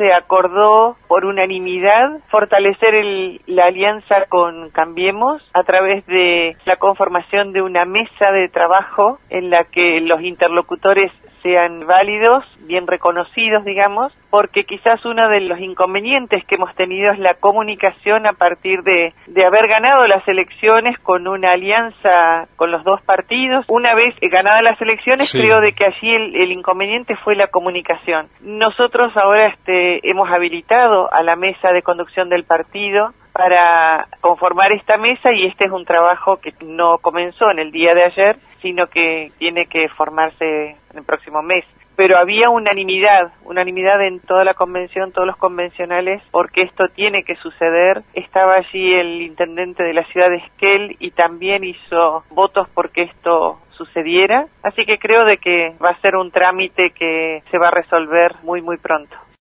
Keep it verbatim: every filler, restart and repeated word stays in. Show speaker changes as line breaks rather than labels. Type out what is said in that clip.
se acordó por unanimidad fortalecer el, la alianza con Cambiemos a través de la conformación de una mesa de trabajo en la que los interlocutores sean válidos, bien reconocidos, digamos, porque quizás uno de los inconvenientes que hemos tenido es la comunicación a partir de, de haber ganado las elecciones con una alianza con los dos partidos. Una vez ganadas las elecciones, sí. Creo de que allí el, el inconveniente fue la comunicación. Nosotros ahora este, hemos habilitado a la mesa de conducción del partido para conformar esta mesa, y este es un trabajo que no comenzó en el día de ayer, sino que tiene que formarse en el próximo mes. Pero había unanimidad, unanimidad en toda la convención, todos los convencionales, porque esto tiene que suceder. Estaba allí el intendente de la ciudad de Esquel y también hizo votos porque esto sucediera. Así que creo de que va a ser un trámite que se va a resolver muy, muy pronto.